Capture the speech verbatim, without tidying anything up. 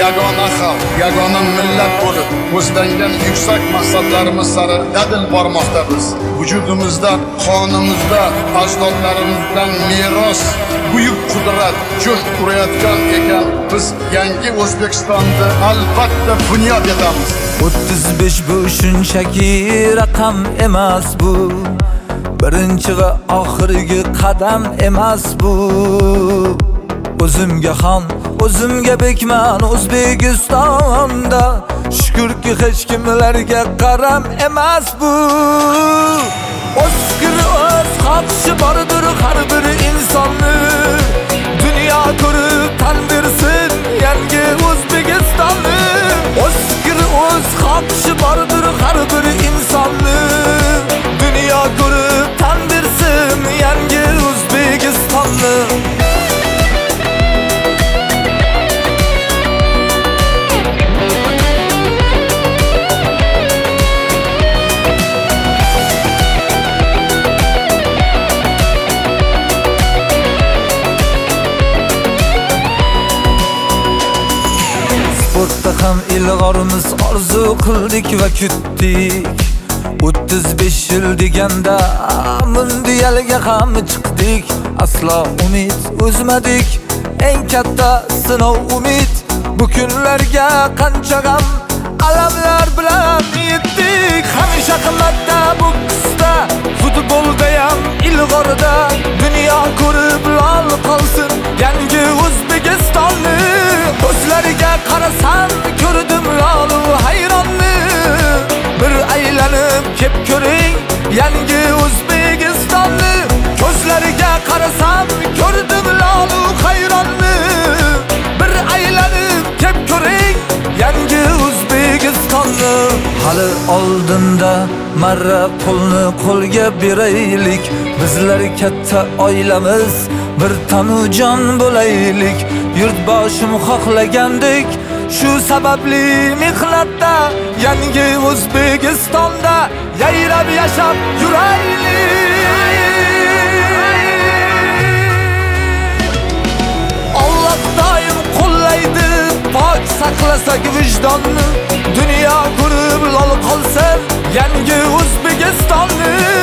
yagona xalq, yagona millat bo'lib ko'zlangan yuksak maqsadlarimiz sari dadil bormoqda biz. Vujudimizda, qonimizda ajdodlarimizdan meros buyuk qudrat kun urayotgan ekan. Biz yangi O'zbekistonni albatta bunyod etamiz. o'ttiz besh bu shunchaki raqam emas bu. Birinchi va oxirgi qadam emas bu. O'zimga xon, o'zimga bekman O'zbekistonda. Shukrki hech kimlarga qaram emas bu. O'zgir o'z xohishi bordir har bir insonni. Dunyo ko'rib tan bersin yangi O'zbekistonni. O'zgir o'z xohishi bordir har bir insonni. Dunyo ko'rib tan bersin yangi O'zbekistonni. Sportda ham ilg'orimiz orzu qildik va kutdik. o'ttiz besh yil deganda mundialga ham chiqdik. Aslo umid uzmadik, eng katta sinov umid. Bu kunlarga qancha g'am alamlar bilan yetdik. Hamisha qimmatda boksda, futbolda ham ilg'orda. Dunyo ko'rib lol qolsin yangi O'zbekistonni. Ko'zlariga qarasam ko'rdim lolu hayronni. Bir aylanib kep ko'ring yangi O'zbekistonni. Ko'zlariga qarasam ko'rdim lolu hayronni. Bir aylanib kep ko'ring yangi O'zbekistonni. Hali oldinda marra pulni qo'lga beraylik. Bizlar katta oilamiz, bir tanujon bo'laylik. Yurtboshim xohlagandik, shu sababli mehnatda yangi O'zbekistonda yayrab yashab yuraylik. Alloh doim qo'llaydi, pok saqlasak vijdonni. Dunyo ko'rib lol qolsin yangi O'zbekistonni.